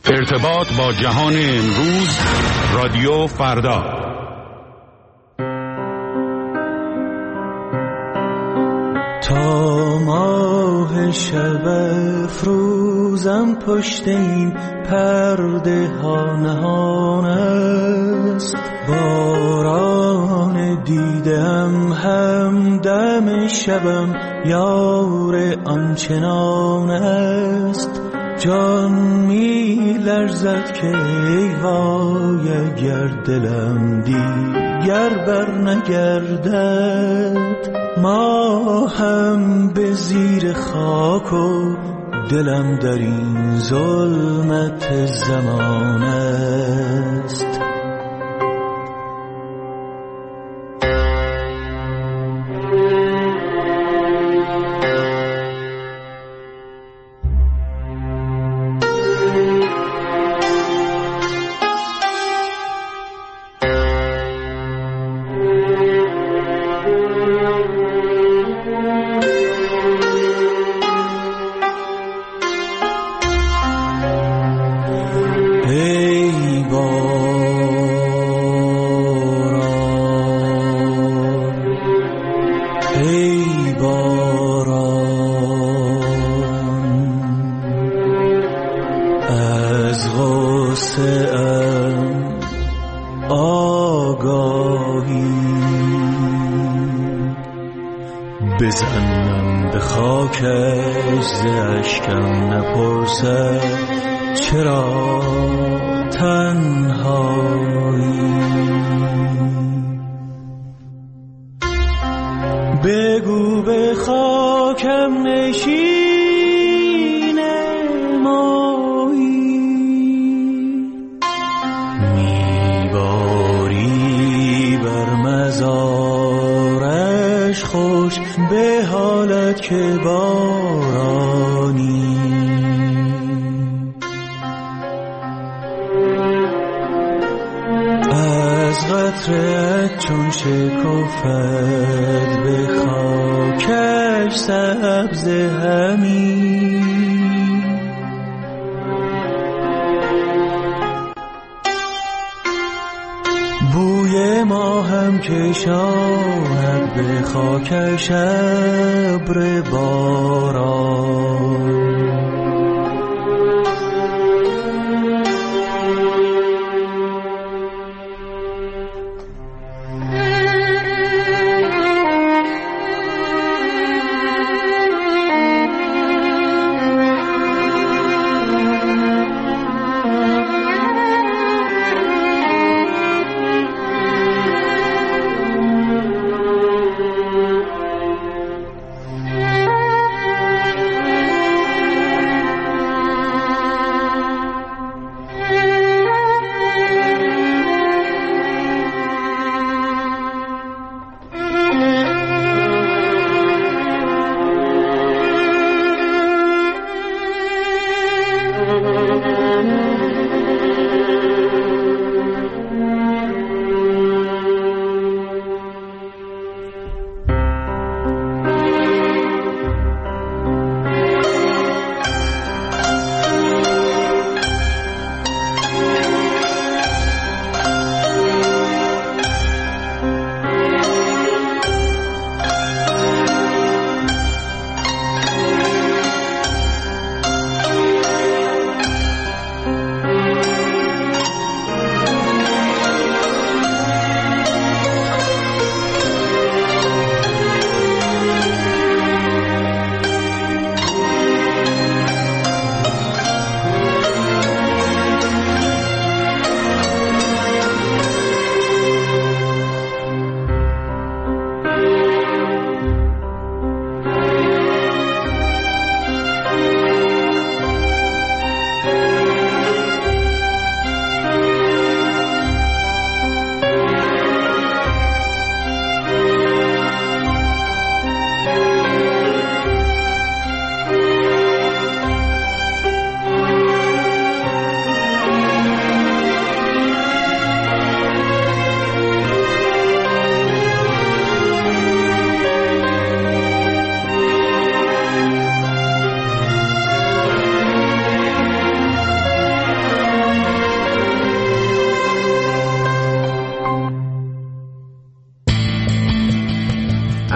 ارتباط با جهان امروز، رادیو فردا. تا ماه شب افروزم پشت این پرده ها نهان است، باران دیدم همدم شبم یار آنچنان است. جان می لرزد که ای وای اگر دلم دیگر بر نگردد، ما هم به زیر خاک و دلم در این ظلمت زمان است. بزنم به خاکش ز اشکم نپرسد چرا تنهایی. بگو به خاکم نشین مایی، میباری بر مزارش خوش به حالت که بارانی. از قطره‌ات چون شکفت به خاکش سبز همی، بوی ما هم کشاند به خاکش ابر باران.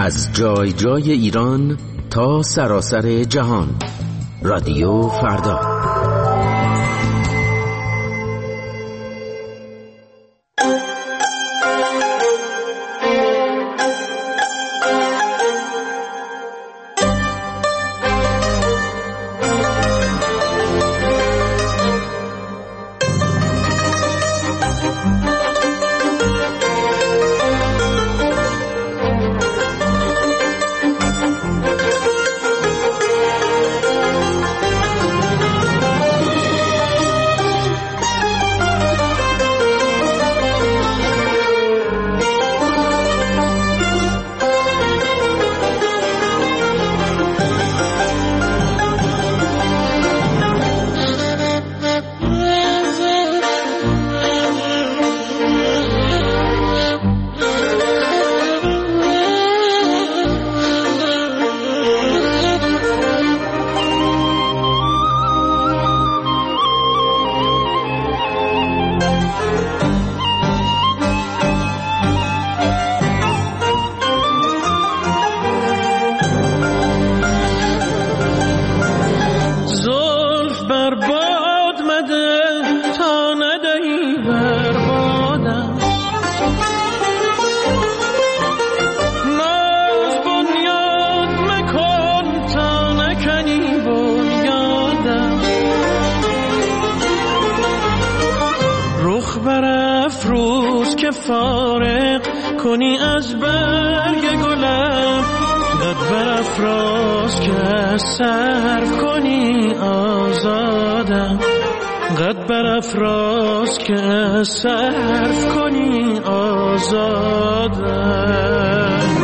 از جای جای ایران تا سراسر جهان. رادیو فردا. فارغ کنی از برگ گلم، قد برافراز که صرف کنی آزادم، قد برافراز که صرف کنی آزادم.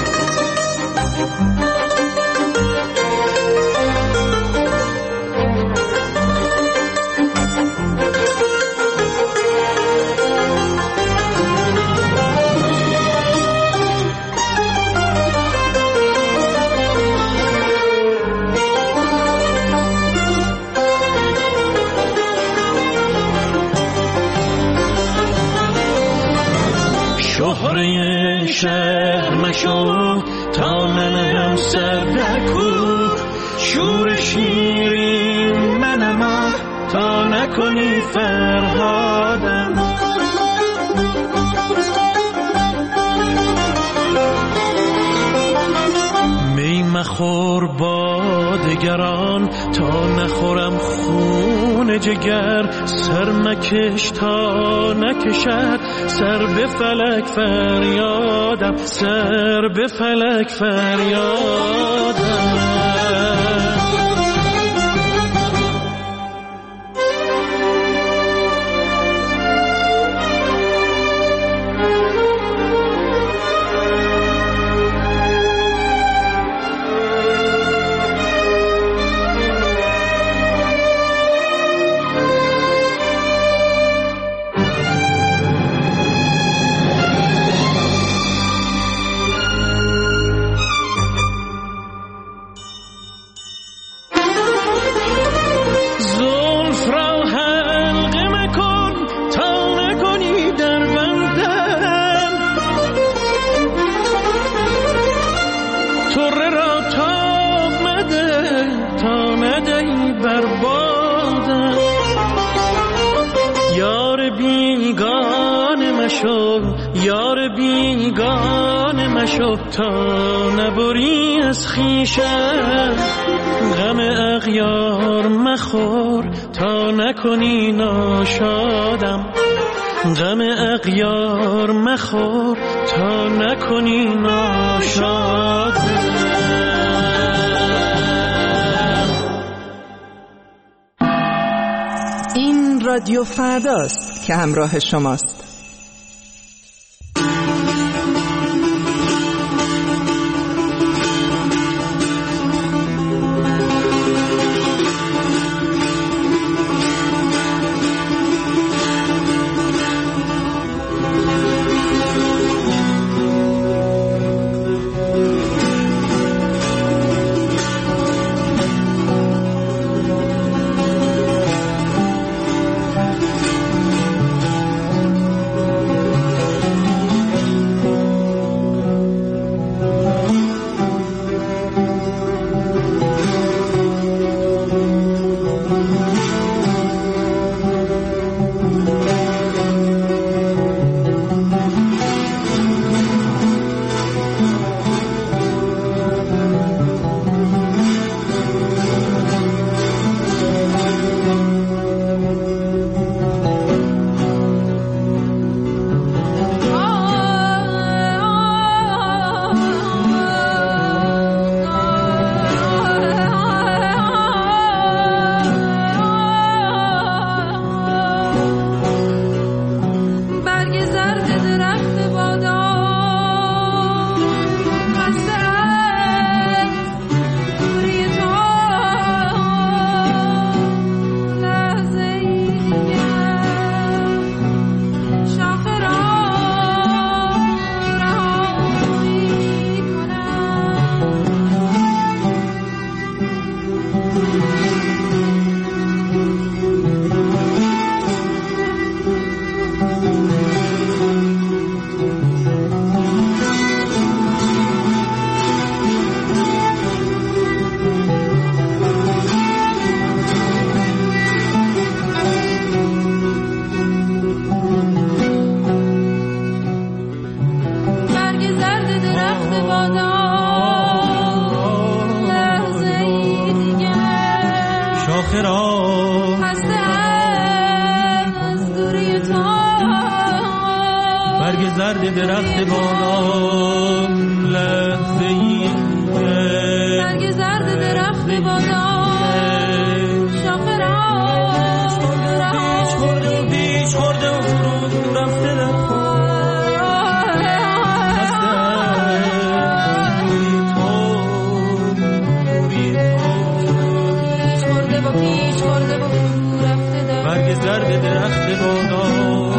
شهره شهر مشو تا منم سر در کوه، شور شیرین منم تا نکنی فرهادم. می مخور با دگران تا نخورم خون جگر، سر مکش تا نکشد سر به فلک فریادم، سر به فلک فریادم. یار بیگانه مشو تا نبری از خویشم، غم اغیار مخور تا نکنی ناشادم، غم اغیار مخور تا نکنی ناشادم. این رادیو فرداست که همراه شماست. زرد درخت بادام لحظه ای برگ زرد درخت بادام شاخه را پیش خورده و فرو رفته در برگ زرد درخت بادام